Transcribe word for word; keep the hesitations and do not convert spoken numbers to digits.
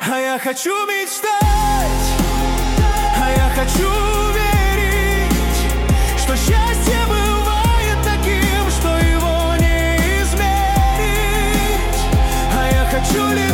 А я хочу мечтать, а я хочу верить, что счастье бывает таким, что его не измерить. А я хочу летать